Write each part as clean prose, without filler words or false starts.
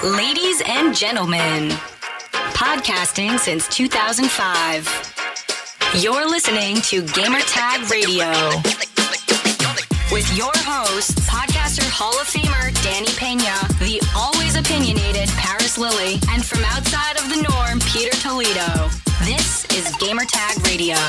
Ladies and gentlemen, podcasting since 2005. You're listening to Gamertag Radio with your host, podcaster Hall of Famer Danny Pena, the always opinionated Paris Lilly, and from outside of the norm, Peter Toledo. This is Gamertag Radio.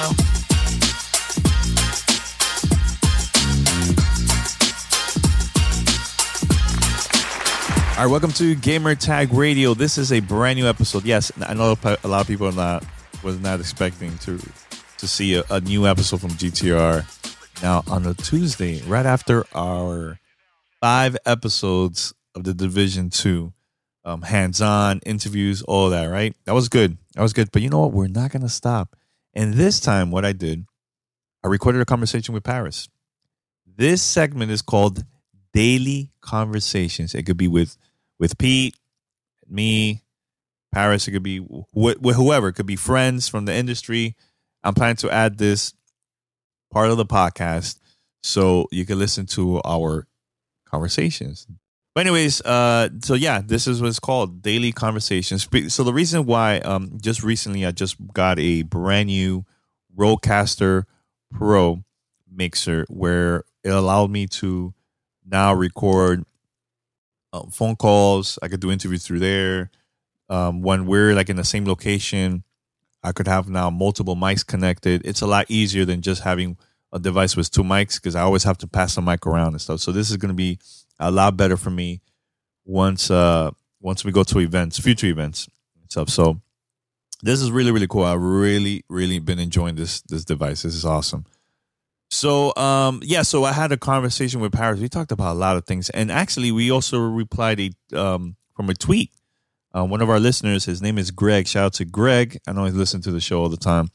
All right, welcome to Gamertag Radio. This is a brand new episode. Yes, I know a lot of people was not expecting to see a new episode from GTR. Now on a Tuesday, right after our 5 episodes of the Division 2, hands-on interviews, all that. Right, that was good. But you know what? We're not gonna stop. And this time, what I did, I recorded a conversation with Paris. This segment is called Daily Conversations. It could be with Pete, me, Paris. It could be with whoever. It could be friends from the industry. I'm planning to add this part of the podcast so you can listen to our conversations. But anyways, so yeah, this is what it's called, Daily Conversations. So the reason why, just recently I just got a brand new Rodecaster Pro mixer where it allowed me to now record phone calls. I could do interviews through there. When we're like in the same location, I could have now multiple mics connected. It's a lot easier than just having a device with 2 mics because I always have to pass the mic around and stuff. So this is going to be a lot better for me once we go to events, future events and stuff. So this is really, really cool. I've really, really been enjoying this device. This is awesome. So, so I had a conversation with Paris. We talked about a lot of things. And actually, we also replied from a tweet. One of our listeners, his name is Greg. Shout out to Greg. I know he's listened to the show all the time.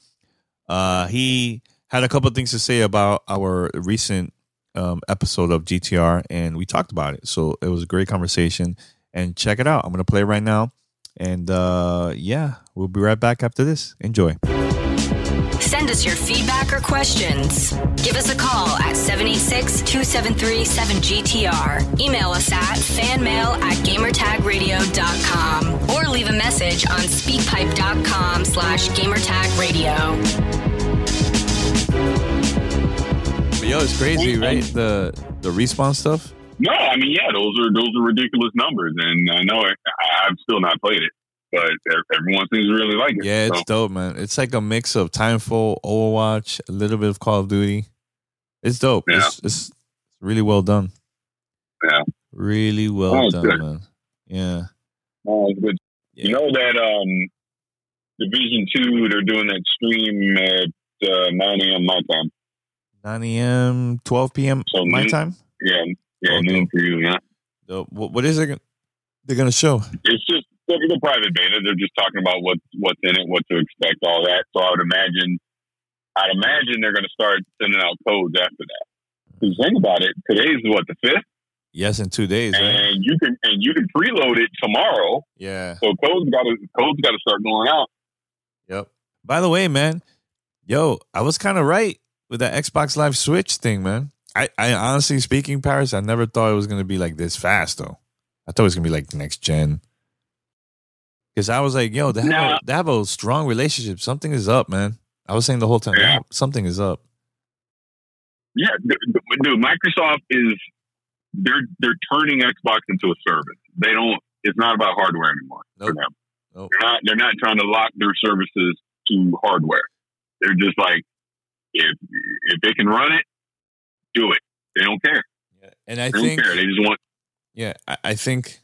He had a couple of things to say about our recent episode of GTR, and we talked about it. So it was a great conversation. And check it out. I'm going to play it right now. And, we'll be right back after this. Enjoy. Send us your feedback or questions. Give us a call at 786-273-7GTR. Email us at fanmail@gamertagradio.com or leave a message on speakpipe.com/gamertagradio. Yo, it's crazy, right? The respawn stuff. No, I mean, yeah, those are ridiculous numbers, and I know I've still not played it. But everyone seems to really like it. Yeah, it's dope, man. It's like a mix of Timefall, Overwatch, a little bit of Call of Duty. It's dope. Yeah. It's really well done. Yeah. Really well done, good. Man. Yeah. Oh, it's good. Yeah. You know that Division 2, they're doing that stream at 9 a.m. my time. 9 a.m., 12 p.m. So my time? Yeah, noon for you, yeah. So what is it they're going to show? It's just the private beta. They're just talking about what's in it, what to expect, all that. So I'd imagine they're going to start sending out codes after that. Because think about it, today's what, the 5th? Yes, in 2 days. And right? you can preload it tomorrow. Yeah. So codes got to start going out. Yep. By the way, man, I was kind of right with that Xbox Live Switch thing, man. I honestly speaking, Paris, I never thought it was going to be like this fast, though. I thought it was going to be like next gen. Because I was like, they have a strong relationship. Something is up, man. I was saying the whole time, something is up. Yeah, dude, Microsoft they're turning Xbox into a service. It's not about hardware anymore for them. Nope. They're not trying to lock their services to hardware. They're just like, if they can run it, do it. They don't care. Yeah. And they don't care. They just want. Yeah, I think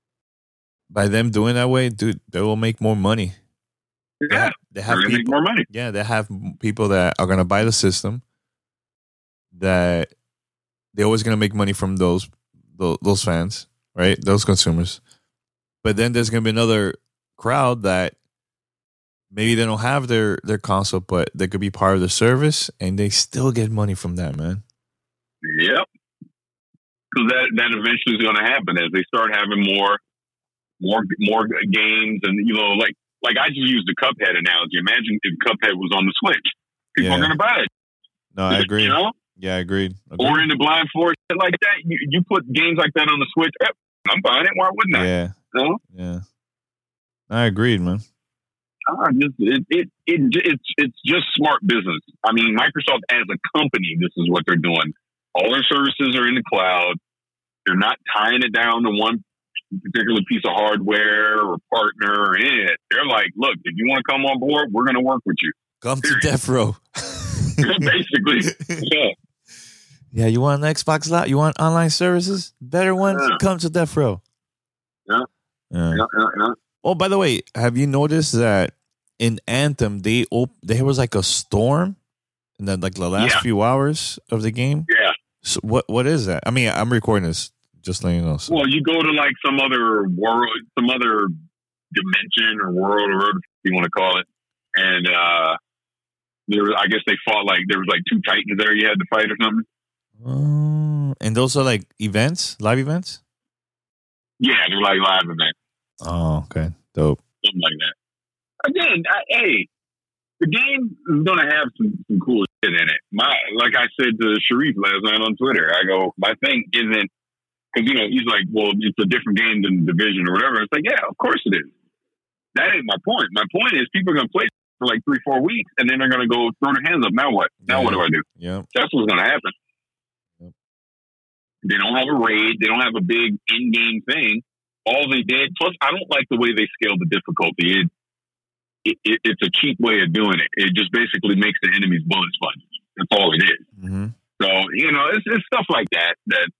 by them doing that way, dude, they will make more money. Yeah, they have people, make more money. Yeah, they have people that are going to buy the system. That they're always going to make money from those fans, right? Those consumers. But then there's going to be another crowd that maybe they don't have their console, but they could be part of the service, and they still get money from that, man. Yep. Because that eventually is going to happen as they start having more games, and like I just used the Cuphead analogy. Imagine if Cuphead was on the Switch, people are going to buy it. No, I agree. You know? Yeah, I agreed. Or in the Blind Forest, like that. You put games like that on the Switch. I'm buying it. Why wouldn't I? Yeah, know? Yeah. I agreed, man. It's just smart business. I mean, Microsoft as a company, this is what they're doing. All their services are in the cloud. They're not tying it down to one particular piece of hardware or partner or any of it. They're like, look, if you want to come on board, we're going to work with you. Come to Death Row. Basically. Yeah. Yeah, you want an Xbox Live? You want online services? Better ones? Yeah. Come to Death Row. Yeah. Oh, by the way, have you noticed that in Anthem there was like a storm in the last few hours of the game? Yeah. So what is that? I mean, I'm recording this, just letting you know. So. Well, you go to like some other world, some other dimension or world or whatever you want to call it, and I guess they fought there was like two titans there you had to fight or something. And those are like events, live events? Yeah, they're like live events. Oh, okay. Dope. Something like that. Again, the game is going to have some cool shit in it. Like I said to Sharif last night on Twitter, I go, my thing isn't, because, he's like, well, it's a different game than Division or whatever. It's like, yeah, of course it is. That ain't my point. My point is people are going to play for like 3-4 weeks, and then they're going to go throw their hands up. Now what? Now what do I do? Yeah. That's what's going to happen. They don't have a raid. They don't have a big in-game thing. All they did, plus I don't like the way they scaled the difficulty. It's a cheap way of doing it. It just basically makes the enemy's bullets fun. That's all it is. Mm-hmm. So, it's stuff like that,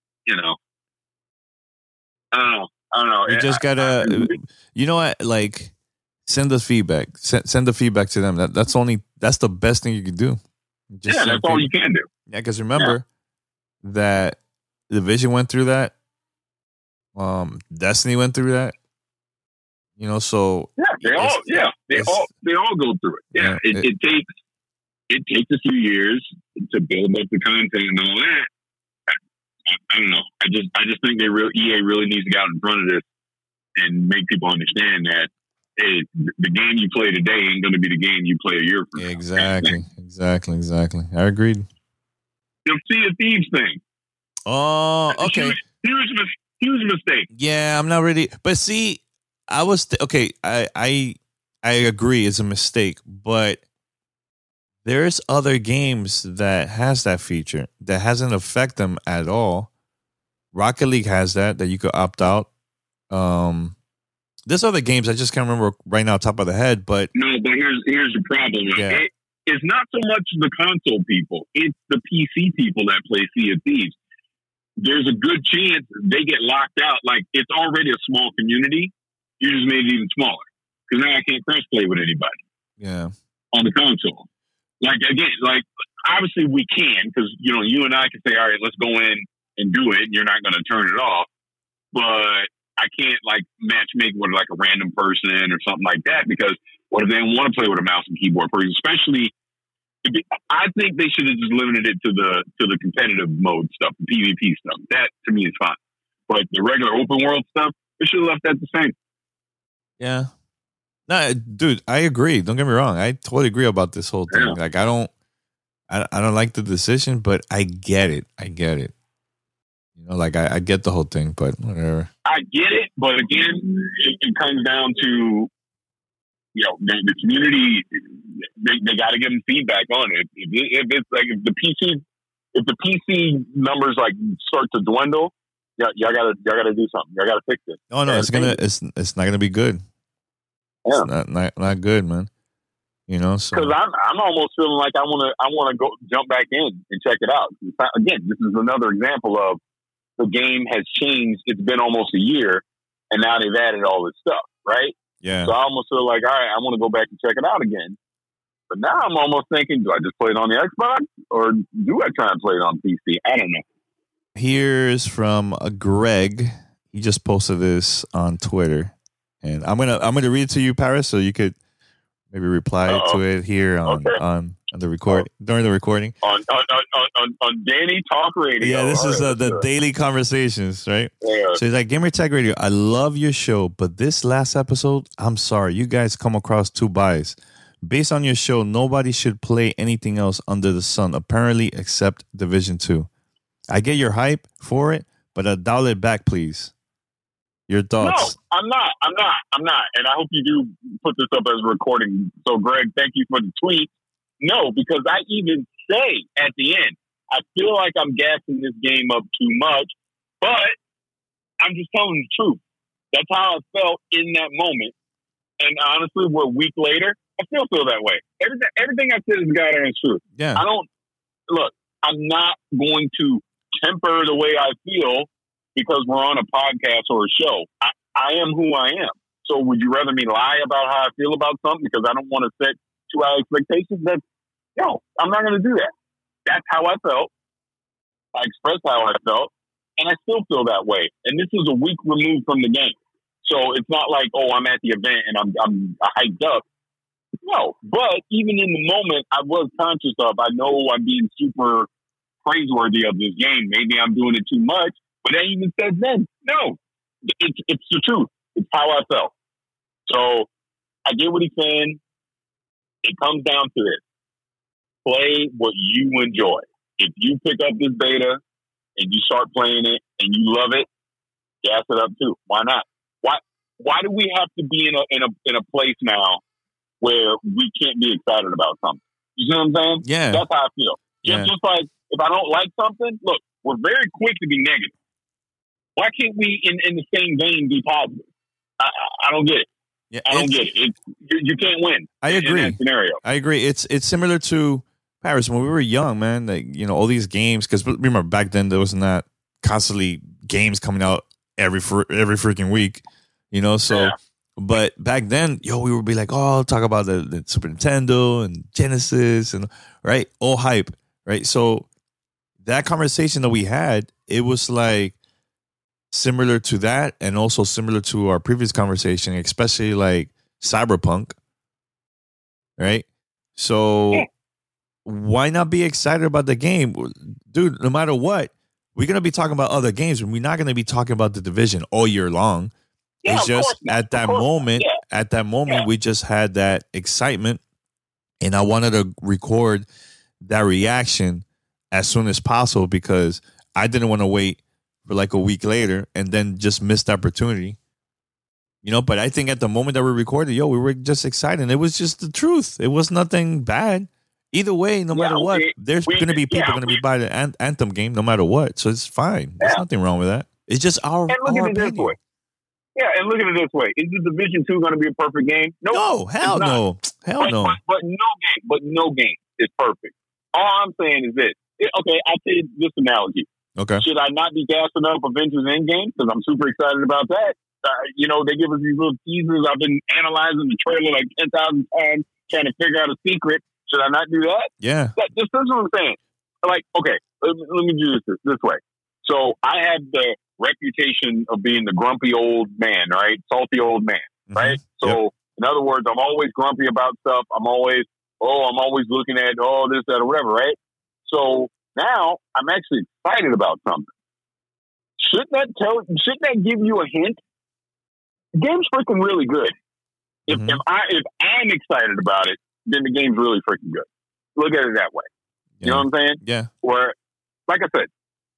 I don't know. You just gotta, you know what, send us feedback. Send the feedback to them. That's the best thing you can do. That's all you can do. Yeah, because remember that Division went through that. Destiny went through that. So they all go through it. Yeah, it takes a few years to build up the content and all that. I don't know. I just think EA really needs to get out in front of this and make people understand that the game you play today ain't going to be the game you play a year from now. Exactly. I agreed. The Sea of Thieves thing. Oh, okay. Huge mistake. Yeah, I'm not ready. But see, I was okay. I agree, it's a mistake. But there's other games that has that feature that hasn't affected them at all. Rocket League has that you could opt out. There's other games I just can't remember right now, top of the head. But no, but here's the problem. Yeah. It's not so much the console people; it's the PC people that play Sea of Thieves. There's a good chance they get locked out. Like, it's already a small community. You just made it even smaller. Because now I can't cross play with anybody. Yeah. On the console. Obviously we can, because, you and I can say, all right, let's go in and do it, and you're not going to turn it off. But I can't, match make with, a random person or something like that, because what if they don't want to play with a mouse and keyboard person? Especially, I think they should have just limited it to the competitive mode stuff, the PvP stuff. That to me is fine. But the regular open world stuff, they should have left that the same. Yeah. No, dude, I agree. Don't get me wrong. I totally agree about this whole thing. Yeah. I don't like the decision, but I get it. I get the whole thing, but whatever. I get it, but again, it comes down to the community. They got to give them feedback on it. If the PC numbers start to dwindle, y'all gotta do something. Y'all gotta fix it. Oh no, it's not gonna be good. Yeah, it's not good, man. So because I'm almost feeling like I want to go jump back in and check it out. Again, this is another example of the game has changed. It's been almost a year, and now they've added all this stuff, right? Yeah. So I almost feel like, all right, I want to go back and check it out again. But now I'm almost thinking, do I just play it on the Xbox or do I try and play it on PC? I don't know. Here's from Greg. He just posted this on Twitter, and I'm gonna read it to you, Paris, so you could maybe reply to it here on the record during the recording on Danny Talk Radio. Yeah, this is the daily conversations, right? Yeah. So he's like, Gamer Tag Radio, I love your show, but this last episode, I'm sorry, you guys come across too biased. Based on your show, nobody should play anything else under the sun, apparently, except Division 2. I get your hype for it, but dial it back, please. Your thoughts? No, I'm not. And I hope you do put this up as a recording. So, Greg, thank you for the tweet. No, because I even say at the end, I feel like I'm gassing this game up too much, but I'm just telling the truth. That's how I felt in that moment. And honestly, we're a week later, I still feel that way. Everything I said is goddamn true. Yeah. I'm not going to temper the way I feel because we're on a podcast or a show. I am who I am. So would you rather me lie about how I feel about something because I don't want to set too high expectations? No, I'm not going to do that. That's how I felt. I expressed how I felt, and I still feel that way. And this is a week removed from the game. So it's not like, oh, I'm at the event and I'm hyped up. No, but even in the moment, I was conscious of, I know I'm being super praiseworthy of this game. Maybe I'm doing it too much. But I even said then, no, it's the truth. It's how I felt. So I get what he's saying. It comes down to this. Play what you enjoy. If you pick up this beta and you start playing it and you love it, gas it up too. Why not? Why do we have to be in a place now where we can't be excited about something? You see what I'm saying? Yeah. That's how I feel. Just like if I don't like something, look, we're very quick to be negative. Why can't we, in the same vein, be positive? I don't get it. Yeah, I don't get it. You can't win. I agree. In that scenario. I agree. It's similar to Paris when we were young, man. Like, all these games. Because remember back then there wasn't that constantly games coming out every freaking week. So. Yeah. But back then, we would be like, oh, talk about the Super Nintendo and Genesis and right, all hype, right? So that conversation that we had, it was like similar to that, and also similar to our previous conversation, especially like Cyberpunk, right? So why not be excited about the game, dude? No matter what, we're gonna be talking about other games, and we're not gonna be talking about the Division all year long. Yeah, it's just at that moment, we just had that excitement, and I wanted to record that reaction as soon as possible because I didn't want to wait for like a week later and then just miss the opportunity. But I think at the moment that we recorded, we were just excited. It was just the truth. It was nothing bad. Either way, no matter what, there's going to be people going to be buying the Anthem game no matter what. So it's fine. There's nothing wrong with that. It's just our opinion. Yeah, and look at it this way. Is the Division 2 going to be a perfect game? Nope, no, hell no. Hell no. But no game is perfect. All I'm saying is this. Okay, I'll say this analogy. Okay. Should I not be gassing up Avengers Endgame? Because I'm super excited about that. They give us these little teasers. I've been analyzing the trailer like 10,000 times, trying to figure out a secret. Should I not do that? Yeah. This is what I'm saying. Like, okay, let me do this way. So I had the reputation of being the grumpy old man, right? Salty old man, right? So in other words, I'm always grumpy about stuff. I'm always looking at, this, that, or whatever, right? So now I'm actually excited about something. Shouldn't that give you a hint? The game's freaking really good. If I'm excited about it, then the game's really freaking good. Look at it that way. Yeah. You know what I'm saying? Yeah. Where, like I said,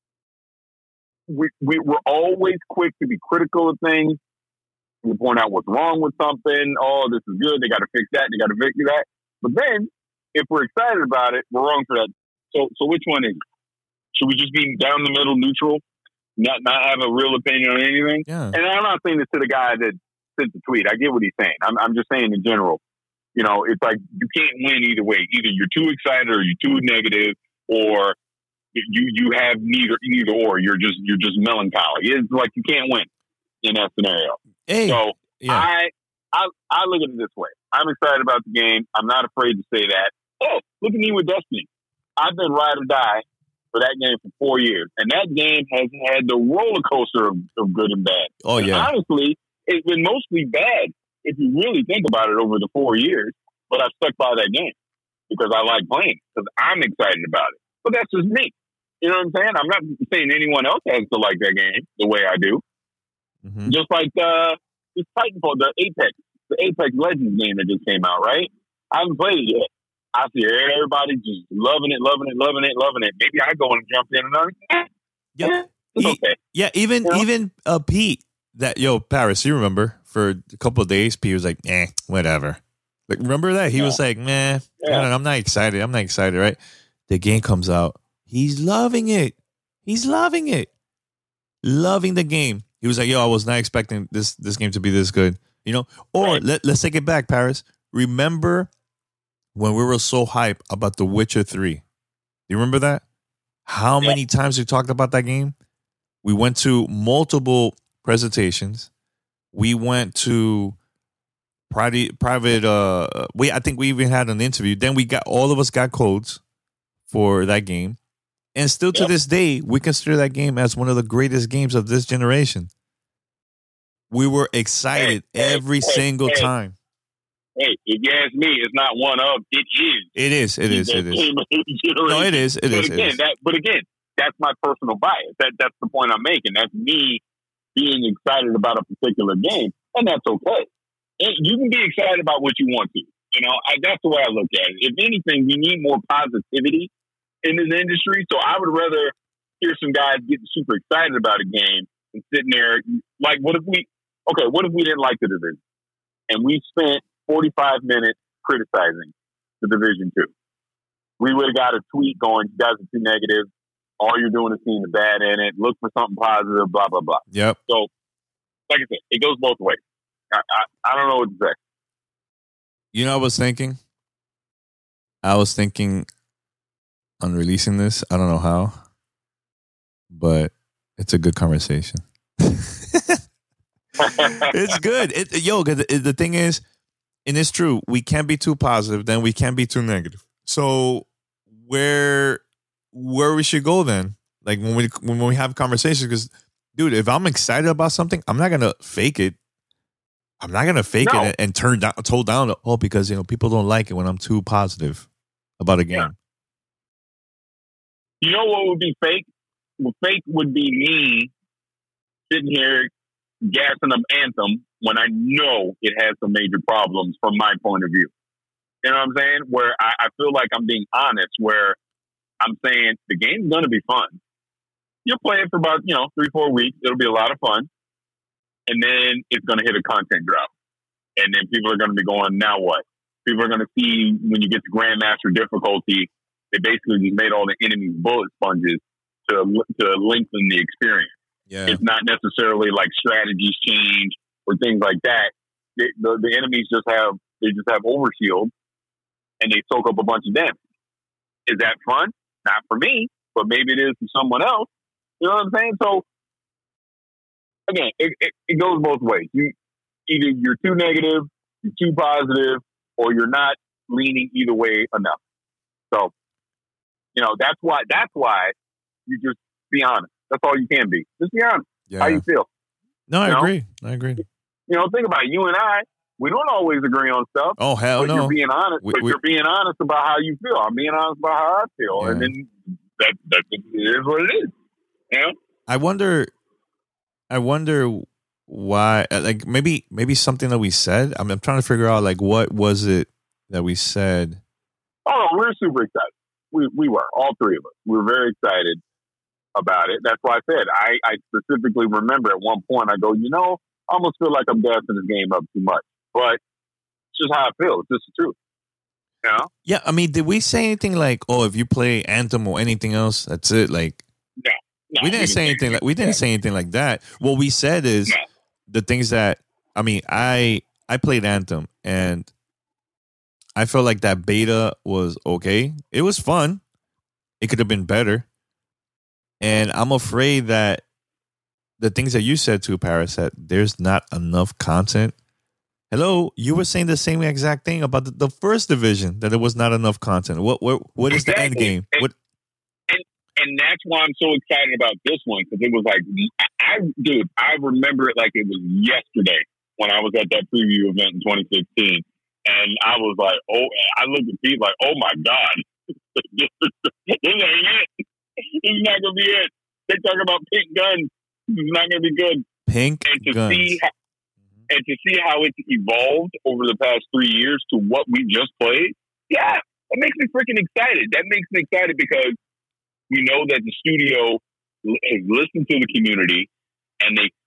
we're always quick to be critical of things. We point out what's wrong with something. Oh, this is good. They got to fix that. They got to fix that. But then, if we're excited about it, we're wrong for that. So which one is it? Should we just be down the middle, neutral, not have a real opinion on anything? Yeah. And I'm not saying this to the guy that sent the tweet. I get what he's saying. I'm just saying in general. It's like you can't win either way. Either you're too excited or you're too negative, or you have neither or. You're just melancholy. It's like you can't win in that scenario. Hey, so yeah. I look at it this way. I'm excited about the game. I'm not afraid to say that. Oh, look at me with Destiny. I've been ride or die for that game for 4 years, and that game has had the roller coaster of good and bad. Oh yeah. And honestly, it's been mostly bad if you really think about it over the 4 years. But I've stuck by that game because I like playing because I'm excited about it. But that's just me. You know what I'm saying? I'm not saying anyone else has to like that game the way I do. Mm-hmm. Just like this Titanfall, the Apex Legends game that just came out, right? I haven't played it yet. I see everybody just loving it. Maybe I go and jump in and yeah, it's okay. Yeah, even Pete Paris, you remember for a couple of days, P was like, whatever. Like, remember that? He was like, man, I'm not excited. Right? The game comes out. He's loving it. Loving the game. He was like, I was not expecting this game to be this good. Or let's take it back, Paris. Remember when we were so hyped about The Witcher 3? Do you remember that? How many times we talked about that game? We went to multiple presentations. We went to private. I think we even had an interview. Then all of us got codes for that game, and still to this day, we consider that game as one of the greatest games of this generation. We were excited every single time. Hey, if you ask me, it's not one of. It is. It is. No, it is. But again, that's my personal bias. That's the point I'm making. That's me being excited about a particular game, and that's okay. And you can be excited about what you want to. That's the way I look at it. If anything, we need more positivity in this industry. So I would rather hear some guys getting super excited about a game and sitting there like, what if we didn't like the division and we spent 45 minutes criticizing the Division 2? We would have got a tweet going, you guys are too negative. All you're doing is seeing the bad in it. Look for something positive, blah, blah, blah. Yep. So, like I said, it goes both ways. I don't know what to say. I was thinking? On releasing this. I don't know how, but it's a good conversation. It's good. The thing is, and it's true, we can't be too positive, then we can't be too negative. So where we should go then? Like when we have conversations, because dude, if I'm excited about something, I'm not gonna fake it. I'm not gonna fake it and tone down. Because people don't like it when I'm too positive about a game. Yeah. You know what would be fake? Well, fake would be me sitting here gassing up Anthem when I know it has some major problems from my point of view. You know what I'm saying? Where I feel like I'm being honest, where I'm saying the game's going to be fun. You'll play it for about, 3-4 weeks. It'll be a lot of fun. And then it's going to hit a content drop. And then people are going to be going, now what? People are going to see when you get to Grandmaster difficulty, they basically just made all the enemies bullet sponges to lengthen the experience. Yeah. It's not necessarily like strategies change or things like that. The enemies just have overshield and they soak up a bunch of damage. Is that fun? Not for me, but maybe it is for someone else. You know what I'm saying? So again, it goes both ways. Either you're too negative, you're too positive, or you're not leaning either way enough. So, that's why you just be honest. That's all you can be. Just be honest. Yeah. How you feel. No, I agree. Think about it. You and I, we don't always agree on stuff. Oh, hell no. You're being honest. You're being honest about how you feel. I'm being honest about how I feel. Yeah. And then that is what it is. I wonder why, like maybe something that we said. I'm trying to figure out like what was it that we said. Oh, we're super excited. We were, all three of us. We were very excited about it. That's why I said I specifically remember at one point I go, I almost feel like I'm gassing this game up too much. But it's just how I feel. It's just the truth. Yeah, I mean, did we say anything like, if you play Anthem or anything else, that's it? Like, no, we didn't say anything like say anything like that. What we said is the things that I played Anthem and I felt like that beta was okay. It was fun. It could have been better. And I'm afraid that the things that you said to Paris, that there's not enough content. Hello, you were saying the same exact thing about the first division, that there was not enough content. What is the end game? And that's why I'm so excited about this one, because it was like, I remember it like it was yesterday when I was at that preview event in 2016. And I was like, I looked at people like, oh my God, this ain't it. This is not going to be it. They talk about pink guns. This is not going to be good. Pink guns. And to see how it's evolved over the past 3 years to what we just played, that makes me freaking excited. That makes me excited because we know that the studio has listened to the community and they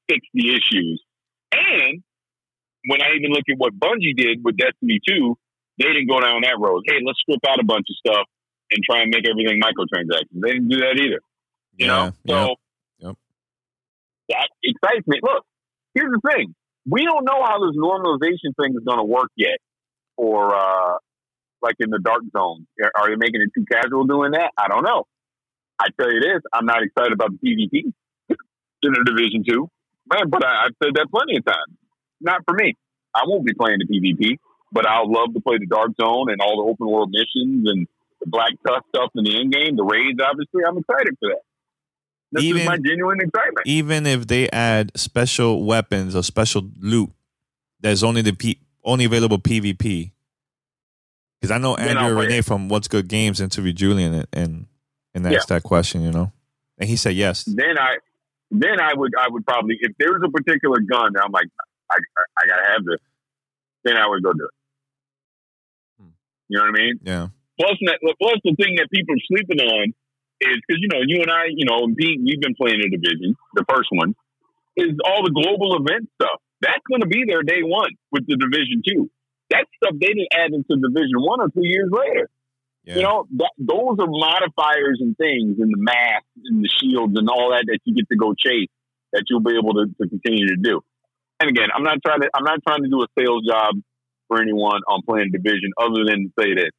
fix the issues. And when I even look at what Bungie did with Destiny 2, they didn't go down that road. Hey, let's strip out a bunch of stuff and try and make everything microtransactions. They didn't do that either. You know? So that excites me. Look, here's the thing. We don't know how this normalization thing is going to work yet for, like in the dark zone. Are they making it too casual doing that? I don't know. I tell you this, I'm not excited about the PvP in the Division 2. Man, but I've said that plenty of times. Not for me. I won't be playing the PvP, but I'll love to play the dark zone and all the open world missions and the Black Tusk stuff in the end game, the raids, obviously. I'm excited for that. This is my genuine excitement. Even if they add special weapons or special loot that's only only available PvP. Because I know Andrew Renee from What's Good Games interviewed Julian and asked that question, you know, and he said yes. Then I would probably, if there was a particular gun, I'm like, I gotta have this. Then I would go do it. You know what I mean? Yeah. Plus the thing that people are sleeping on is because you and I, and Pete, we've been playing the Division, the first one, is all the global event stuff. That's going to be there day one with the Division 2. That stuff they didn't add into Division 1 or 2 years later. Yeah. Those are modifiers and things in the masks and the shields and all that you get to go chase that you'll be able to continue to do. And again, I'm not trying to do a sales job for anyone on playing Division other than to say this.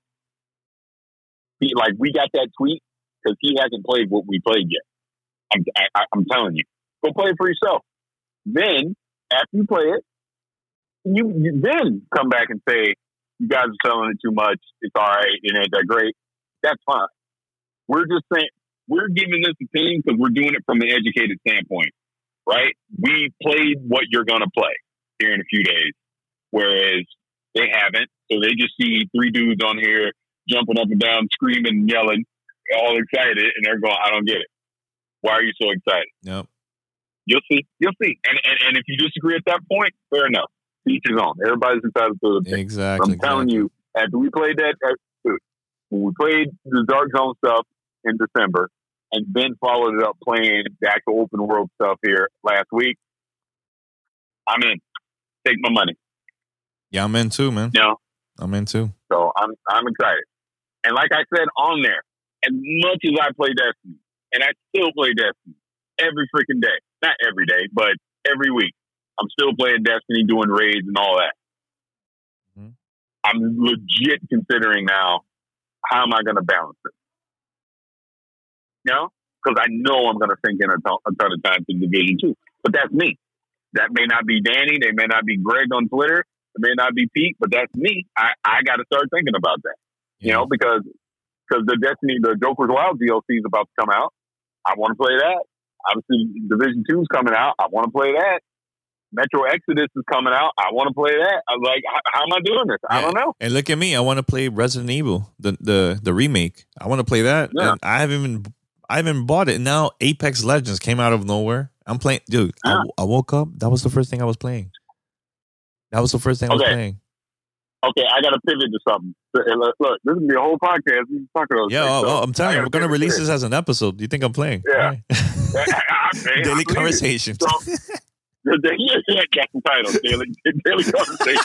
We got that tweet because he hasn't played what we played yet. I'm telling you, go play it for yourself. Then after you play it, you then come back and say, you guys are selling it too much. It's all right. It ain't that great. That's fine. We're just saying, we're giving this opinion because we're doing it from an educated standpoint, right? We played what you're going to play here in a few days, whereas they haven't. So they just see three dudes on here jumping up and down, screaming, yelling, all excited, and they're going, I don't get it. Why are you so excited? Nope. You'll see. And if you disagree at that point, fair enough. Each his own. Everybody's entitled to the Exactly. I'm telling you, after we played that, when we played the Dark Zone stuff in December, and then followed it up playing the actual open world stuff here last week, I'm in. Take my money. Yeah, I'm in too, man. I'm in too. So I'm excited. And like I said on there, as much as I play Destiny, and I still play Destiny every freaking day. Not every day, but every week. I'm still playing Destiny, doing raids and all that. Mm-hmm. I'm legit considering now, how am I going to balance it? Because I know I'm going to sink in a ton of time to Division 2. But that's me. That may not be Danny. They may not be Greg on Twitter. It may not be Pete, but that's me. I got to start thinking about that. Yeah. Because the Destiny, the Joker's Wild DLC is about to come out. I want to play that. Obviously, Division 2 is coming out. I want to play that. Metro Exodus is coming out. I want to play that. I'm like, how am I doing this? I don't know. And look at me. I want to play Resident Evil, the remake. I want to play that. Yeah. And I haven't bought it. Now Apex Legends came out of nowhere. I'm playing, dude. Yeah. I woke up. That was the first thing I was playing. I was playing. Okay, I got to pivot to something. Look, this is going to be a whole podcast. We can talk about I'm telling you, we're going to release this as an episode. Do you think I'm playing? Yeah. Daily conversations. That's the title, daily conversation.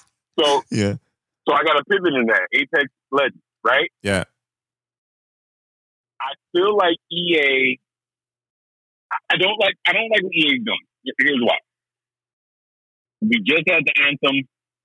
So I got to pivot in that Apex Legends, right? Yeah. I feel like EA. I don't like what EA is doing. Here's why. We just had the Anthem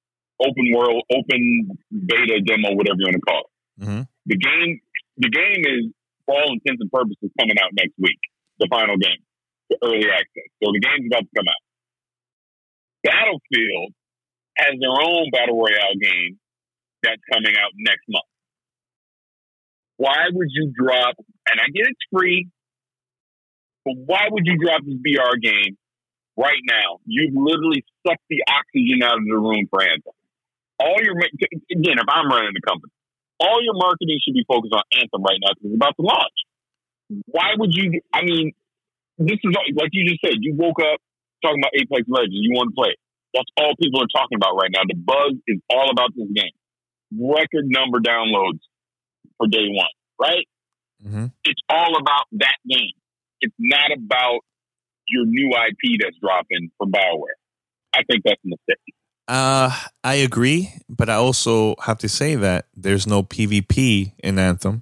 open beta demo, whatever you want to call it. Mm-hmm. The game is, for all intents and purposes, coming out next week. The final game. The early access. So the game's about to come out. Battlefield has their own Battle Royale game that's coming out next month. Why would you drop, and I get it's free, but why would you drop this BR game right now? You've literally sucked the oxygen out of the room for Anthem. Again, if I'm running the company, all your marketing should be focused on Anthem right now because it's about to launch. Why would you, this is like you just said, you woke up talking about Apex Legends, you want to play it. That's all people are talking about right now. The buzz is all about this game. Record number downloads for day one, right? Mm-hmm. It's all about that game. It's not about your new IP that's dropping from BioWare. I think that's a mistake. I agree, but I also have to say that there's no PvP in Anthem.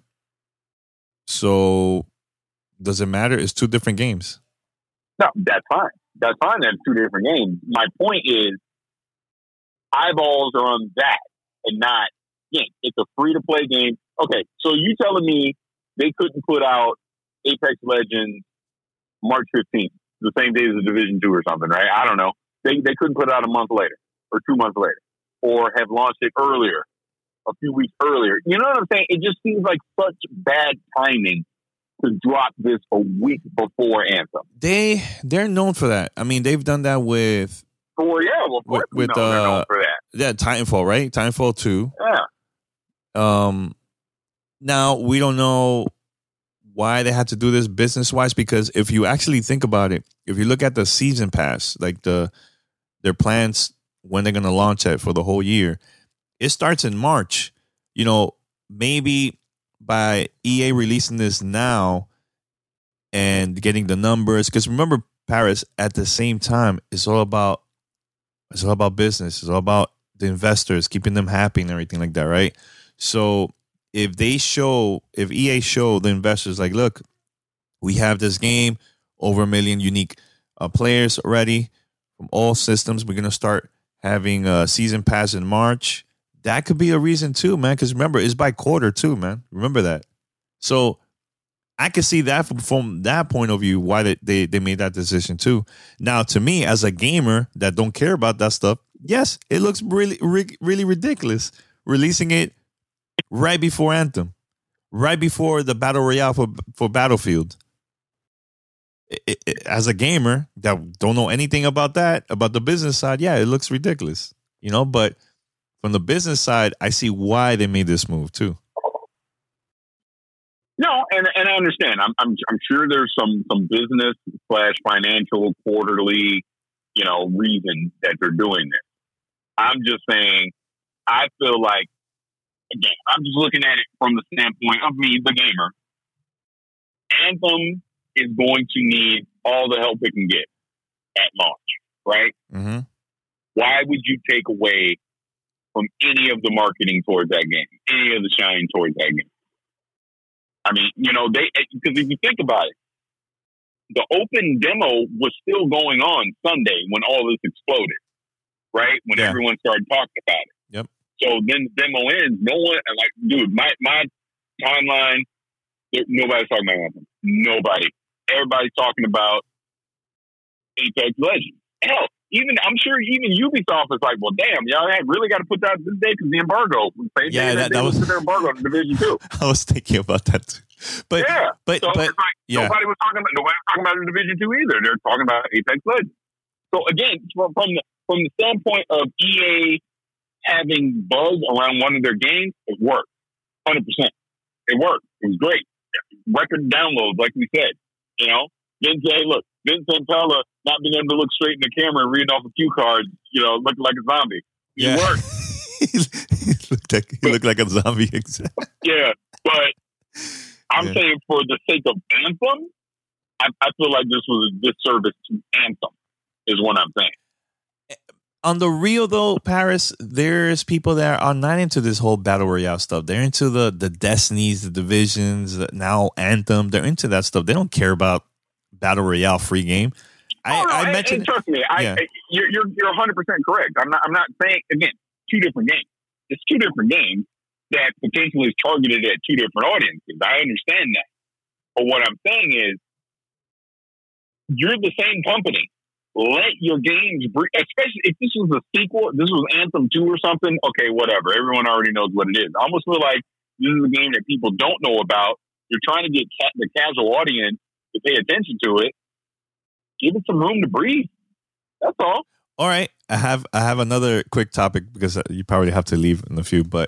So does it matter? It's two different games. No, that's fine. That's fine. That's two different games. My point is, eyeballs are on that and not game. It's a free-to-play game. Okay, so you telling me they couldn't put out Apex Legends March 15th, the same day as the Division 2 or something, right? I don't know. They couldn't put it out a month later or 2 months later or have launched it earlier, a few weeks earlier. You know what I'm saying? It just seems like such bad timing to drop this a week before Anthem. They're known for that. I mean, they've done that with they're known for that. Yeah, Titanfall, right? Titanfall 2. Yeah. Now we don't know why they had to do this business wise, because if you actually think about it, if you look at the season pass, like their plans when they're going to launch it for the whole year, it starts in March. You know, maybe by EA releasing this now and getting the numbers, because remember, Paris, at the same time, it's all about business. It's all about the investors, keeping them happy and everything like that, right? So if EA show the investors, like, look, we have this game, over 1 million unique players already from all systems. We're going to start having a season pass in March. That could be a reason too, man. Because remember, it's by quarter too, man. Remember that. So I can see that from that point of view, why they made that decision too. Now, to me, as a gamer that don't care about that stuff, yes, it looks really, really ridiculous releasing it right before Anthem, right before the Battle Royale for Battlefield. As a gamer that don't know anything about that, about the business side, yeah, it looks ridiculous, you know. But from the business side, I see why they made this move too. No, and I understand. I'm sure there's some business / financial quarterly, reason that they're doing this. I'm just saying, I feel like, again, I'm just looking at it from the standpoint of me, the gamer. Anthem is going to need all the help it can get at launch, right? Mm-hmm. Why would you take away from any of the marketing towards that game, any of the shine towards that game? I mean, because if you think about it, the open demo was still going on Sunday when all this exploded, right? When everyone started talking about it. Yep. So then the demo ends. No one, my timeline, nobody's talking about Anthem. Nobody. Everybody's talking about Apex Legends. Hell, I'm sure even Ubisoft is like, well, damn, y'all really got to put that this day because the embargo. Yeah, that was their embargo on Division 2. I was thinking about that too. But it's like nobody was talking about the Division 2 either. They're talking about Apex Legends. So again, from the standpoint of EA having buzz around one of their games, it worked. 100%. It worked. It was great. Record downloads, like we said. Vince Santella not being able to look straight in the camera and reading off a cue card, looking like a zombie. It worked. he looked like a zombie, exactly. Yeah, but I'm saying for the sake of Anthem, I feel like this was a disservice to Anthem, is what I'm saying. On the real, though, Paris, there's people that are not into this whole Battle Royale stuff. They're into the Destinies, the Divisions, now Anthem. They're into that stuff. They don't care about Battle Royale free game. I mentioned, and trust me, you're 100% correct. I'm not saying, again, two different games. It's two different games that potentially is targeted at two different audiences. I understand that. But what I'm saying is, you're the same company. Let your games breathe, especially if this was a sequel, this was Anthem 2 or something, okay, whatever. Everyone already knows what it is. I almost feel like this is a game that people don't know about. You're trying to get the casual audience to pay attention to it. Give it some room to breathe. That's all. All right. I have another quick topic because you probably have to leave in a few, but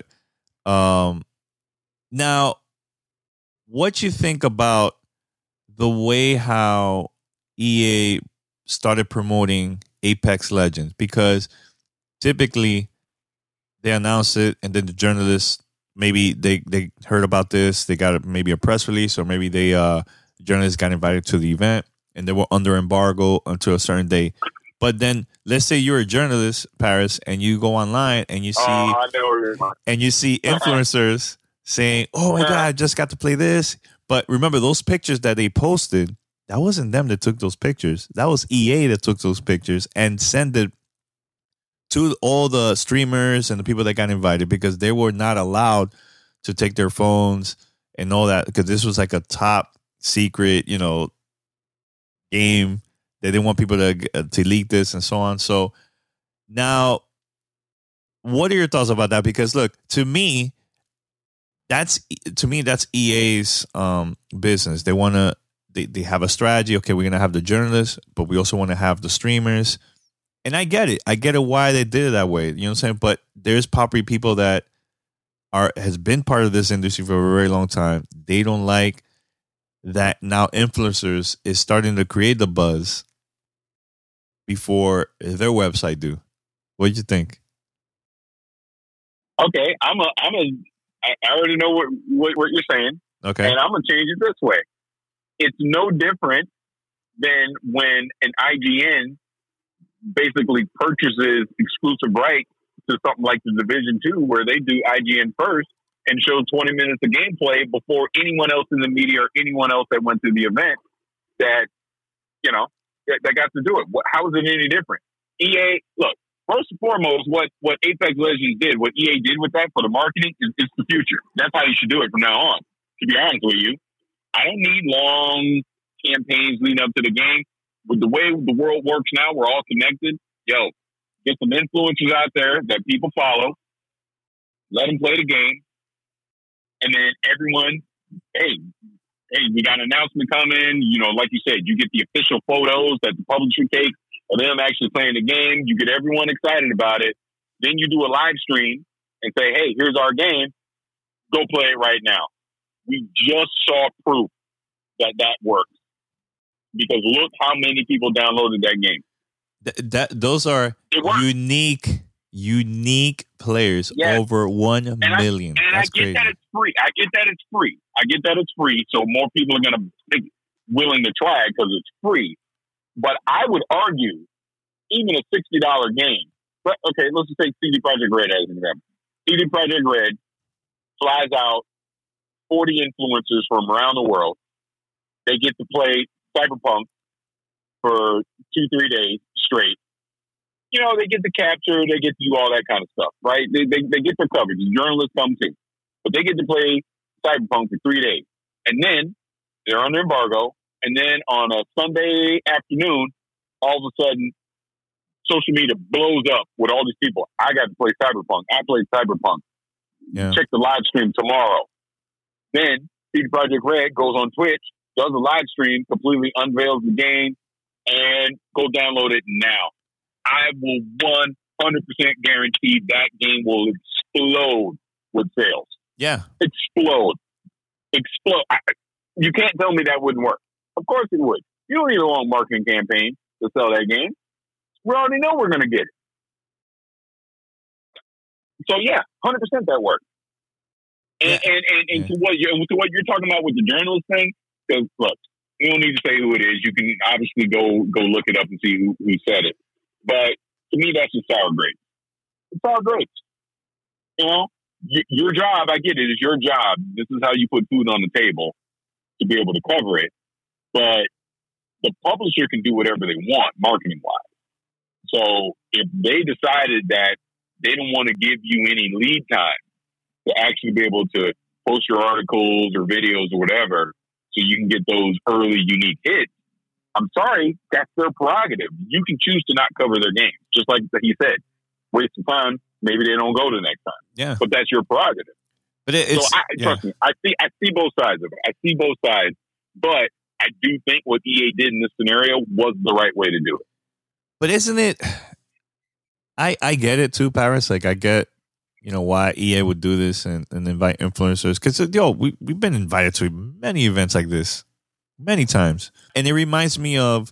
now what you think about the way how EA started promoting Apex Legends, because typically they announce it and then the journalists, maybe they heard about this, they got maybe a press release, or maybe journalists got invited to the event and they were under embargo until a certain day. But then let's say you're a journalist, Paris, and you go online and you see influencers saying, "Oh my God, I just got to play this." But remember, those pictures that they posted, that wasn't them that took those pictures. That was EA that took those pictures and sent it to all the streamers and the people that got invited, because they were not allowed to take their phones and all that, because this was like a top secret, game. They didn't want people to leak this and so on. So now, what are your thoughts about that? Because look, to me, that's EA's business. They want to, they have a strategy. Okay, we're going to have the journalists, but we also want to have the streamers. And I get it. I get it why they did it that way. You know what I'm saying? But there's probably people that has been part of this industry for a very long time. They don't like that now influencers is starting to create the buzz before their website do. What do you think? Okay, I already know what you're saying. Okay. And I'm gonna change it this way. It's no different than when an IGN basically purchases exclusive rights to something like the Division 2, where they do IGN first and show 20 minutes of gameplay before anyone else in the media or anyone else that went to the event that got to do it. How is it any different? EA, look, first and foremost, what Apex Legends did, what EA did with that for the marketing is the future. That's how you should do it from now on, to be honest with you. I don't need long campaigns leading up to the game. With the way the world works now, we're all connected. Yo, get some influencers out there that people follow. Let them play the game. And then everyone, hey, we got an announcement coming. Like you said, you get the official photos that the publisher takes of them actually playing the game. You get everyone excited about it. Then you do a live stream and say, hey, here's our game. Go play it right now. We just saw proof that works. Because look how many people downloaded that game. Those are unique players, over 1 million. That's crazy. That it's free. I get that it's free. So more people are going to be willing to try it because it's free. But I would argue, even a $60 game. But okay, let's just take CD Projekt Red as an example. CD Projekt Red flies out 40 influencers from around the world. They get to play Cyberpunk for 2-3 days straight. They get to capture, they get to do all that kind of stuff, right? They get their coverage. The journalists come too. But they get to play Cyberpunk for 3 days. And then they're under embargo. And then on a Sunday afternoon, all of a sudden, social media blows up with all these people. I got to play Cyberpunk. I played Cyberpunk. Yeah. Check the live stream tomorrow. Then CD Projekt Red goes on Twitch, does a live stream, completely unveils the game, and go download it now. I will 100% guarantee that game will explode with sales. Yeah. Explode. You can't tell me that wouldn't work. Of course it would. You don't need a long marketing campaign to sell that game. We already know we're going to get it. So yeah, 100% that works. And to what you're talking about with the journalist thing, because look, you don't need to say who it is. You can obviously go look it up and see who said it. But to me, that's just sour grapes. It's sour grapes. Your job, I get it, is your job. This is how you put food on the table to be able to cover it. But the publisher can do whatever they want, marketing-wise. So if they decided that they don't want to give you any lead time to actually be able to post your articles or videos or whatever, so you can get those early unique hits, I'm sorry, that's their prerogative. You can choose to not cover their games. Just like he said, waste of time, maybe they don't go the next time. Yeah. But that's your prerogative. But trust me, I see both sides of it. I see both sides. But I do think what EA did in this scenario was the right way to do it. But isn't it... I get it too, Paris. Like, I get, why EA would do this and invite influencers. Because, we've been invited to many events like this many times. And it reminds me of,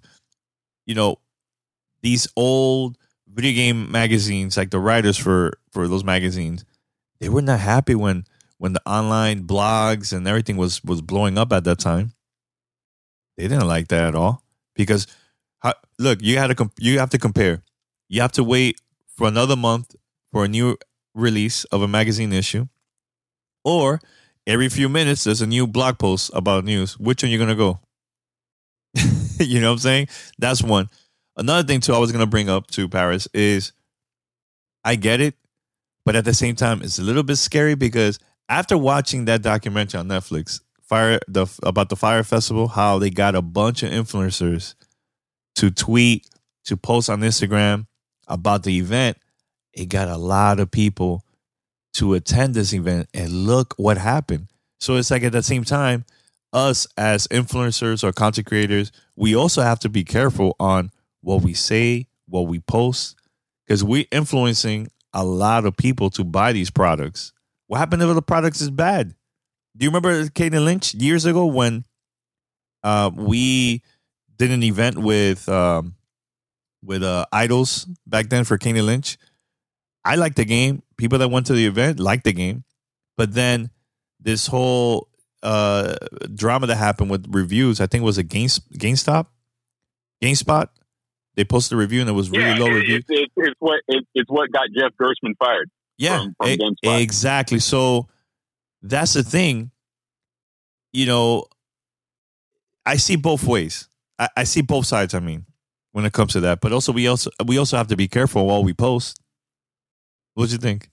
these old video game magazines, like the writers for those magazines. They were not happy when the online blogs and everything was blowing up at that time. They didn't like that at all. because look, you have to compare. You have to wait for another month for a new release of a magazine issue, or every few minutes there's a new blog post about news. Which one are you gonna go? You know what I'm saying? That's one. Another thing too I was gonna bring up to Paris is I get it, but at the same time it's a little bit scary because after watching that documentary on Netflix, about the Fire Festival, how they got a bunch of influencers to tweet, to post on Instagram about the event, it got a lot of people to attend this event, and look what happened. So it's like at the same time, us as influencers or content creators, we also have to be careful on what we say, what we post, because we're influencing a lot of people to buy these products. What happened if the products is bad? Do you remember Katie Lynch years ago when we did an event with Idols back then for Katie Lynch? I liked the game. People that went to the event liked the game. But then this whole drama that happened with reviews, I think it was a GameSpot. They posted a review and it was really low review. It's what got Jeff Gerstmann fired. Yeah, from GameSpot. Exactly. So that's the thing. You know, I see both ways. I see both sides. I mean, when it comes to that, but also we also have to be careful while we post. What do you think?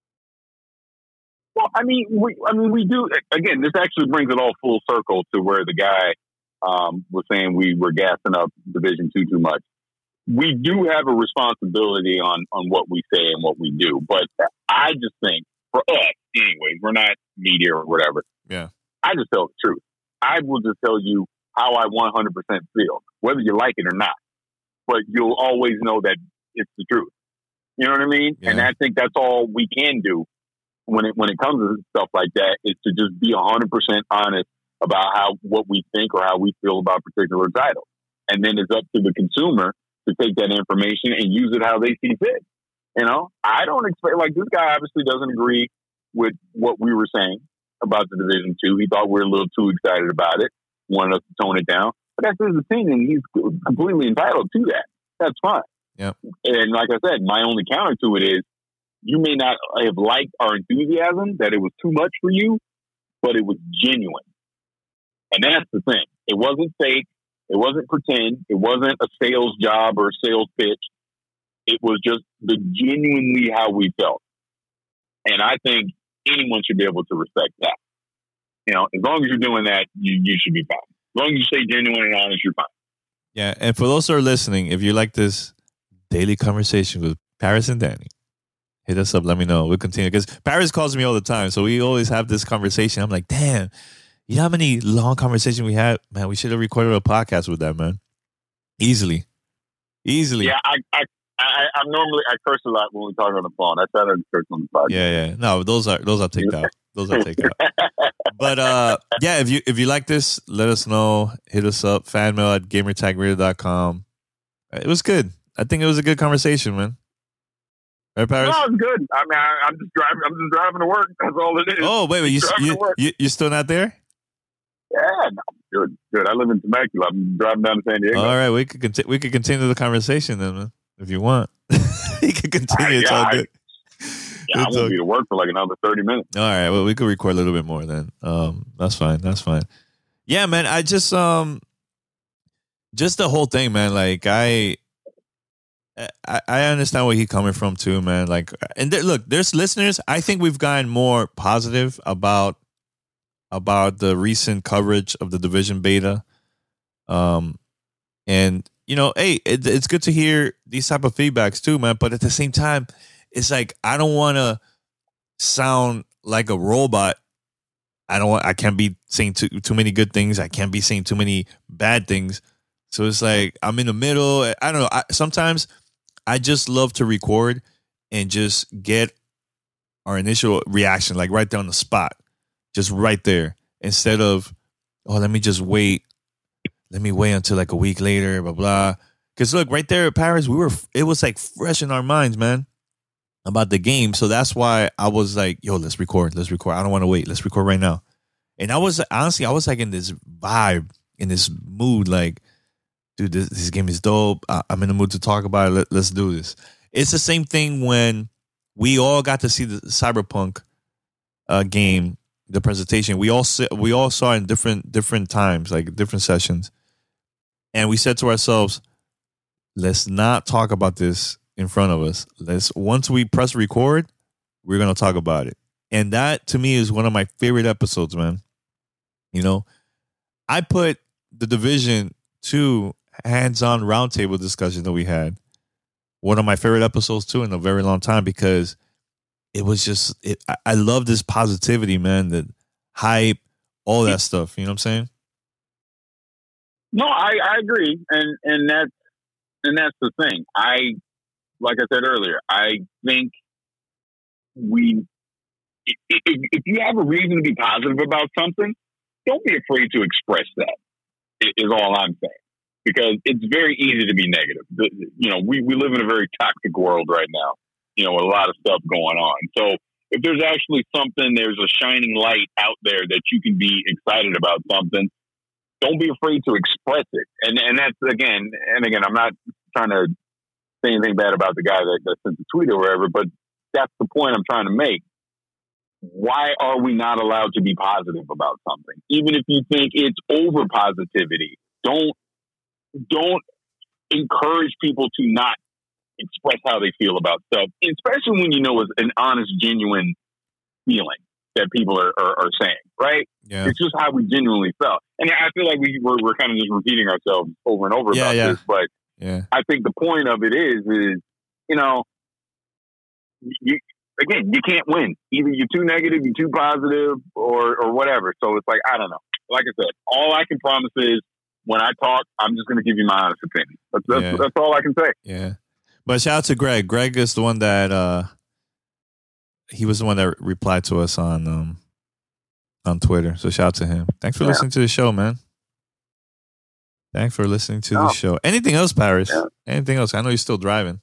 Well, I mean, we do. Again, this actually brings it all full circle to where the guy was saying we were gassing up Division 2 too much. We do have a responsibility on what we say and what we do, but I just think for us, anyways, we're not media or whatever. Yeah, I just tell the truth. I will just tell you how I 100% feel, whether you like it or not. But you'll always know that it's the truth. You know what I mean? Yeah. And I think that's all we can do when it comes to stuff like that, is to just be 100% honest about what we think or how we feel about particular titles. And then it's up to the consumer to take that information and use it how they see fit. You know, I don't expect, like, this guy obviously doesn't agree with what we were saying about the Division 2. He thought we were a little too excited about it, wanted us to tone it down. But that's his opinion. He's completely entitled to that. That's fine. Yeah. And like I said, my only counter to it is, you may not have liked our enthusiasm, that it was too much for you, but it was genuine. And that's the thing. It wasn't fake. It wasn't pretend. It wasn't a sales job or a sales pitch. It was just genuinely how we felt. And I think anyone should be able to respect that. You know, as long as you're doing that, you should be fine. As long as you stay genuine and honest, you're fine. Yeah, and for those who are listening, if you like this daily conversation with Paris and Danny, hit us up. Let me know. We'll continue. Because Paris calls me all the time, so we always have this conversation. I'm like, damn, you know how many long conversations we had? Man, we should have recorded a podcast with that, man. Easily. Yeah, I'm normally, I curse a lot when we talk on the phone. I try to curse on the podcast. Yeah. No, those are take out. Those are take out. But yeah, if you like this, let us know. Hit us up. fanmail@gamertagradio.com. It was good. I think it was a good conversation, man. Right, Paris? No, it's good. I mean, I'm just driving to work. That's all it is. Oh, wait, you still not there? Yeah, no, good. I live in Temecula. I'm driving down to San Diego. All right, we could continue the conversation then, man, if you want. You can continue. It's all good. Yeah, I won't be to work for like another 30 minutes. All right, well, we could record a little bit more then. That's fine. Yeah, man, I just the whole thing, man. Like I understand where he's coming from too, man. Like, and look, there's listeners. I think we've gotten more positive about the recent coverage of the Division beta. And you know, hey, it's good to hear these type of feedbacks too, man. But at the same time, it's like, I don't want to sound like a robot. I can't be saying too many good things. I can't be saying too many bad things. So it's like, I'm in the middle. I don't know. Sometimes I just love to record and just get our initial reaction, like right there on the spot, just right there, instead of, let me just wait. Let me wait until like a week later, blah, blah. Because look, right there at Paris, it was like fresh in our minds, man, about the game. So that's why I was like, yo, let's record. I don't want to wait. Let's record right now. And I was like in this vibe, in this mood, like, dude, this game is dope. I'm in the mood to talk about it. Let's do this. It's the same thing when we all got to see the Cyberpunk game, the presentation. We all saw it in different times, like different sessions, and we said to ourselves, let's not talk about this in front of us. Once we press record, we're gonna talk about it. And that to me is one of my favorite episodes, man. You know, I put the Division 2 hands-on roundtable discussion that we had, one of my favorite episodes too in a very long time, because it was just I love this positivity, man, the hype, all that stuff. You know what I'm saying? No, I agree, and that's the thing. Like I said earlier, I think if you have a reason to be positive about something, don't be afraid to express that. Is all I'm saying, because it's very easy to be negative. You know, we live in a very toxic world right now. You know, with a lot of stuff going on. So if there's actually something, there's a shining light out there that you can be excited about something, don't be afraid to express it. And that's again, I'm not trying to say anything bad about the guy that sent the tweet or whatever, but that's the point I'm trying to make. Why are we not allowed to be positive about something? Even if you think it's over positivity, don't encourage people to not express how they feel about stuff, especially when you know it's an honest, genuine feeling that people are saying, right? Yeah. It's just how we genuinely felt. And I feel like we're kind of just repeating ourselves over and over about this, but I think the point of it is, you know, you can't win. Either you're too negative, you're too positive, or whatever. So it's like, I don't know. Like I said, all I can promise is when I talk, I'm just going to give you my honest opinion. That's all I can say. Yeah. But shout out to Greg. Greg is the one that he was the one that replied to us on Twitter. So shout out to him. Thanks for listening to the show, man. Thanks for listening to the show. Anything else, Paris? Yeah. Anything else? I know you're still driving.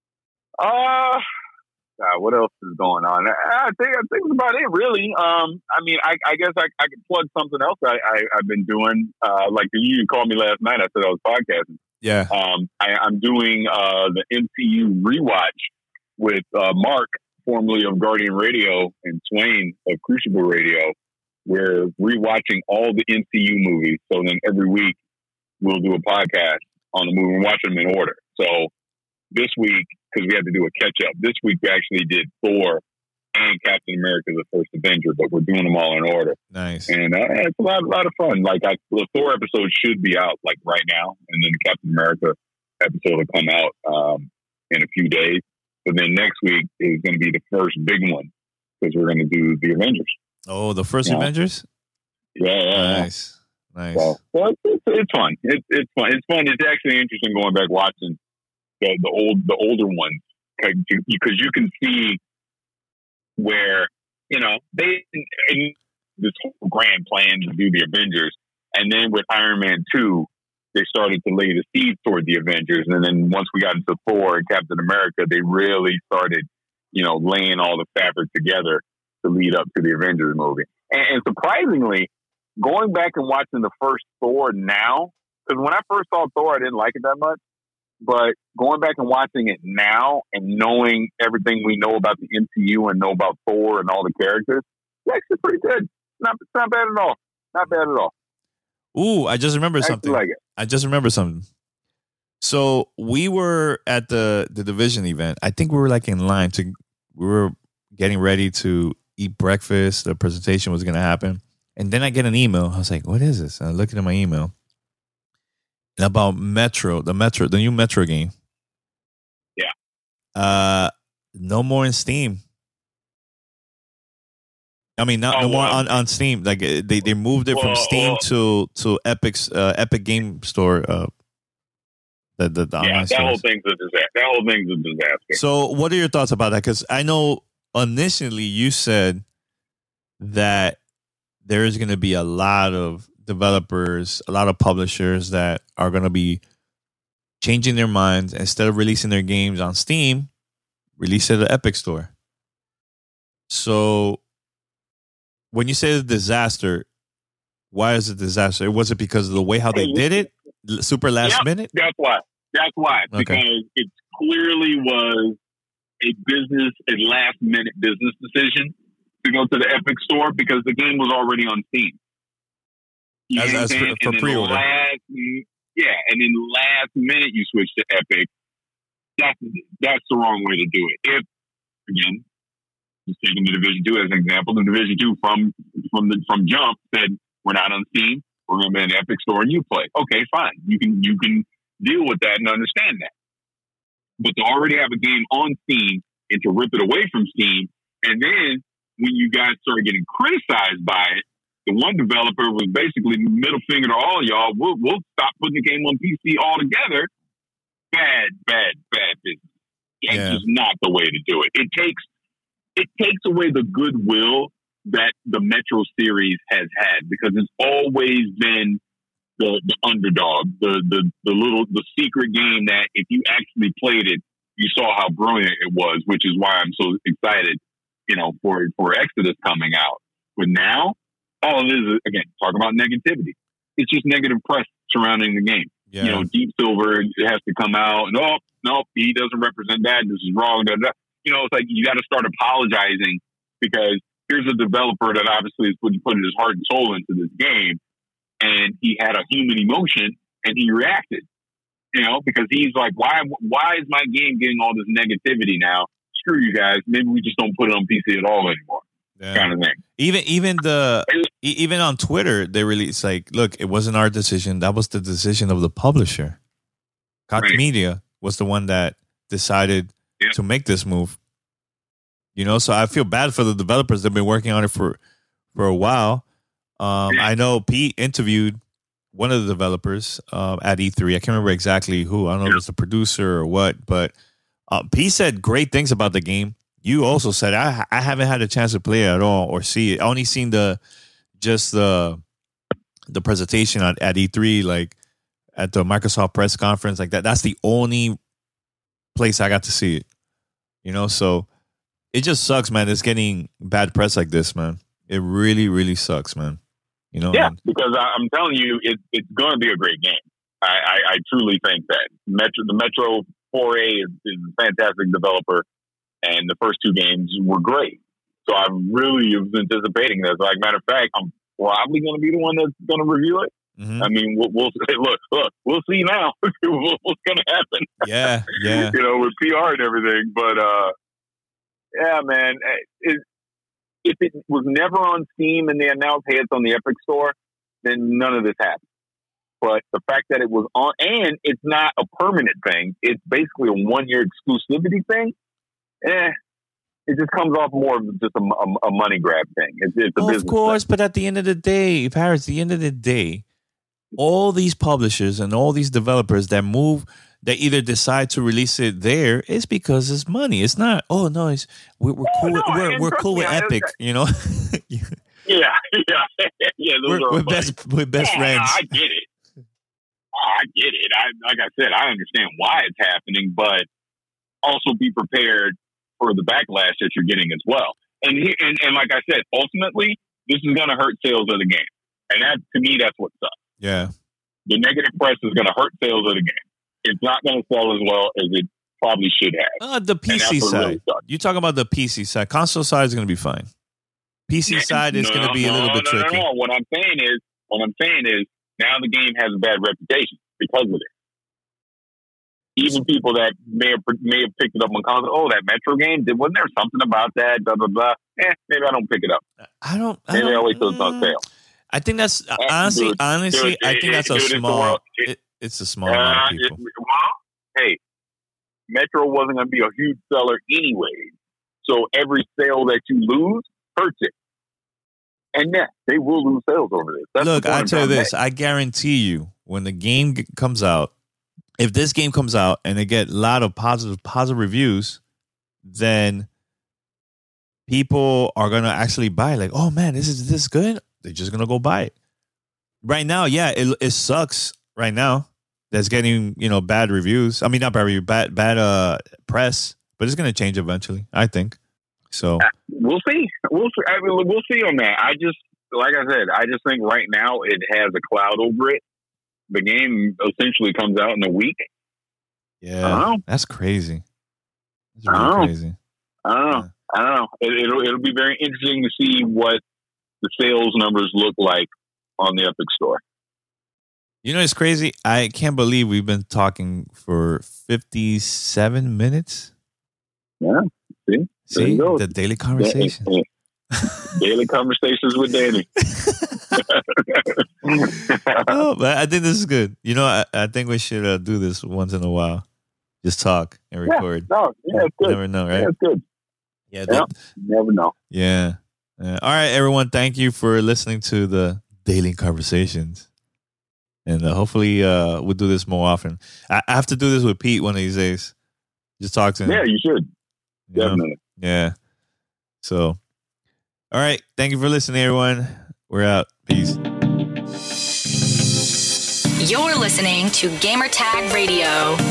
What else is going on? I think that's about it, really. I mean, I guess I could plug something else I've been doing. Like you called me last night. I said I was podcasting. Yeah. I'm doing the MCU rewatch with Mark, formerly of Guardian Radio, and Swain of Crucible Radio. We're rewatching all the MCU movies. So then every week we'll do a podcast on the movie and watch them in order. So this week, because we had to do a catch up, this week we actually did Thor and Captain America: The First Avenger, but we're doing them all in order. Nice. And it's a lot of fun. Like the Thor episode should be out like right now, and then the Captain America episode will come out in a few days. But then next week is going to be the first big one, because we're going to do the Avengers. Oh, the first Avengers? Yeah. Nice. So, well, it's fun. It's fun. It's fun. It's actually interesting going back watching the older ones, because you can see where, you know, they in this whole grand plan to do the Avengers, and then with Iron Man 2, they started to lay the seeds toward the Avengers, and then once we got into Thor and Captain America, they really started, you know, laying all the fabric together to lead up to the Avengers movie. And surprisingly, going back and watching the first Thor now, because when I first saw Thor, I didn't like it that much. But going back and watching it now and knowing everything we know about the MCU and know about Thor and all the characters, it's actually pretty good. It's not bad at all. Not bad at all. Ooh, I just remembered something. Like it. I just remembered something. So we were at the Division event. I think we were like in line we were getting ready to eat breakfast. The presentation was going to happen. And then I get an email. I was like, what is this? And I look at my email. About the new Metro game. Yeah. No more in Steam. I mean, no more on Steam. Like they moved it from Steam to Epic's Epic Game Store. The online that whole thing's a disaster. So, what are your thoughts about that? Because I know initially you said that there is going to be a lot of developers, a lot of publishers that are going to be changing their minds. Instead of releasing their games on Steam, release it at the Epic Store. So when you say it's a disaster, why is it a disaster? Was it because of the way how they did it, super last minute? That's why. Okay. Because it clearly was a last minute business decision to go to the Epic Store because the game was already on Steam. As for pre-order. And then last minute you switch to Epic. That's the wrong way to do it. If, again, just taking the Division 2 as an example, the Division 2 from Jump said, we're not on Steam, we're going to be in the Epic Store and you play. Okay, fine. You can deal with that and understand that. But to already have a game on Steam and to rip it away from Steam, and then when you guys started getting criticized by it, the one developer was basically middle finger to all y'all. We'll stop putting the game on PC altogether. Bad business. That's just not the way to do it. It takes away the goodwill that the Metro series has had because it's always been the underdog, the secret game that if you actually played it, you saw how brilliant it was, which is why I'm so excited, for Exodus coming out. But now, all it is, again, talk about negativity. It's just negative press surrounding the game. Yeah. Deep Silver has to come out. No, he doesn't represent that. This is wrong. It's like you got to start apologizing because here's a developer that obviously is putting his heart and soul into this game, and he had a human emotion and he reacted. Because he's like, why is my game getting all this negativity now? Screw you guys. Maybe we just don't put it on PC at all anymore. Yeah. Kind of thing. Even on Twitter, they released look, it wasn't our decision. That was the decision of the publisher. Koch Media was the one that decided to make this move. So I feel bad for the developers. They've been working on it for a while. I know Pete interviewed one of the developers at E3. I can't remember exactly who. I don't know if it's the producer or what, but Pete said great things about the game. You also said I haven't had a chance to play it at all or see it. I only seen the presentation at E3, at the Microsoft press conference, like that. That's the only place I got to see it. So it just sucks, man. It's getting bad press like this, man. It really, really sucks, man. Because I'm telling you, it's going to be a great game. I truly think that the Metro 4A is a fantastic developer. And the first two games were great. So I really was anticipating this. Like, matter of fact, I'm probably going to be the one that's going to review it. Mm-hmm. I mean, we'll look, we'll see now what's going to happen. Yeah. With PR and everything. But, man, if it was never on Steam and they announced, hey, it's on the Epic Store, then none of this happened. But the fact that it was on, and it's not a permanent thing, it's basically a one-year exclusivity thing. It just comes off more of just a money grab thing. It's a business. Of course, thing. But at the end of the day, Paris, all these publishers and all these developers that either decide to release it there, it's because it's money. It's not. Oh no, we're cool. We're cool with Epic. Yeah. We're best friends. I get it. Like I said, I understand why it's happening, but also be prepared for the backlash that you're getting as well. And like I said, ultimately, this is going to hurt sales of the game. And that, to me, that's what sucks. Yeah. The negative press is going to hurt sales of the game. It's not going to sell as well as it probably should have. The PC side. Really you're talking about the PC side. Console side is going to be fine. PC side is going to be a little bit tricky. No. What I'm saying is now the game has a bad reputation because of it. Even people that may have picked it up on console. Oh, that Metro game, wasn't there something about that? Blah blah blah. Maybe I don't pick it up. Maybe I wait till it's on sale. I think that's honestly. I think that's a small. It's a small amount of people. Hey, Metro wasn't going to be a huge seller anyway, so every sale that you lose hurts it. And they will lose sales over this. That's Look, I tell you this: I guarantee you, when the game comes out. If this game comes out and they get a lot of positive reviews, then people are gonna actually buy. Like, oh man, this is good. They're just gonna go buy it. Right now, yeah, it sucks. Right now, that's getting bad reviews. I mean, not bad reviews, bad press, but it's gonna change eventually. I think so. We'll see. We'll see on that. Like I said, I just think right now it has a cloud over it. the game essentially comes out in a week. Yeah, that's crazy. That's really crazy. I don't know. It'll be very interesting to see what the sales numbers look like on the Epic Store. You know, it's crazy. I can't believe we've been talking for 57 minutes. Yeah. See? The daily conversation. Daily conversations with Danny. Oh, but I think this is good. You know, I think we should do this once in a while. Just talk and record. It's good. You never know, right? Yeah, it's good. Yeah, never know. Yeah. All right, everyone. Thank you for listening to the Daily Conversations. And hopefully we'll do this more often. I have to do this with Pete one of these days. Just talk to him. Yeah, you should. Definitely. Yeah. So, all right. Thank you for listening, everyone. We're out. Peace. You're listening to Gamertag Radio.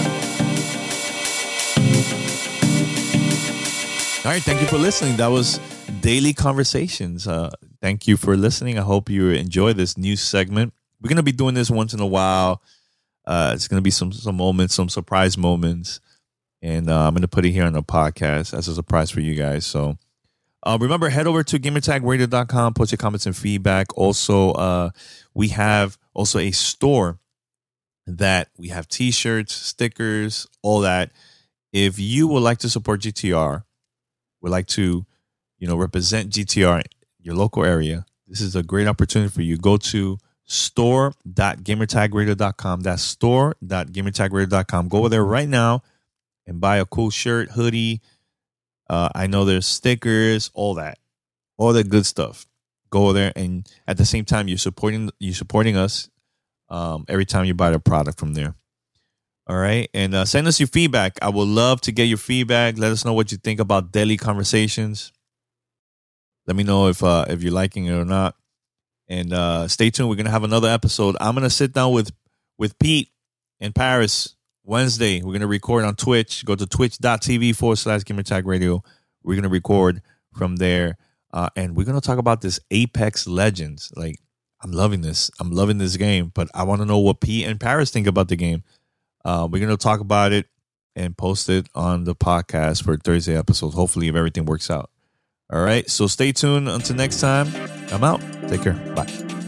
All right. Thank you for listening. That was Daily Conversations. Thank you for listening. I hope you enjoy this new segment. We're going to be doing this once in a while. It's going to be some moments, some surprise moments. And I'm going to put it here on the podcast as a surprise for you guys. So remember, head over to gamertagradio.com, post your comments and feedback. Also, we have also a store that we have T-shirts, stickers, all that. If you would like to support GTR, would like to, represent GTR in your local area, this is a great opportunity for you. Go to store.gamertagradio.com. That's store.gamertagradio.com. Go over there right now and buy a cool shirt, hoodie. I know there's stickers, all the good stuff. Go there, and at the same time, you're supporting us every time you buy the product from there. All right, and send us your feedback. I would love to get your feedback. Let us know what you think about Daily Conversations. Let me know if you're liking it or not. And stay tuned. We're gonna have another episode. I'm gonna sit down with Pete in Paris Wednesday. We're gonna record on Twitch. Go to twitch.tv/GamerTag Radio. We're gonna record from there, and we're gonna talk about this Apex Legends. Like, I'm loving this. I'm loving this game, but I want to know what Pete and Paris think about the game. We're gonna talk about it and post it on the podcast for Thursday episode. Hopefully, if everything works out. All right. So stay tuned. Until next time, I'm out. Take care. Bye.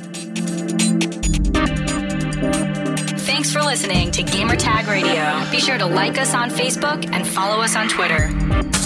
Thanks for listening to Gamertag Radio. Be sure to like us on Facebook and follow us on Twitter.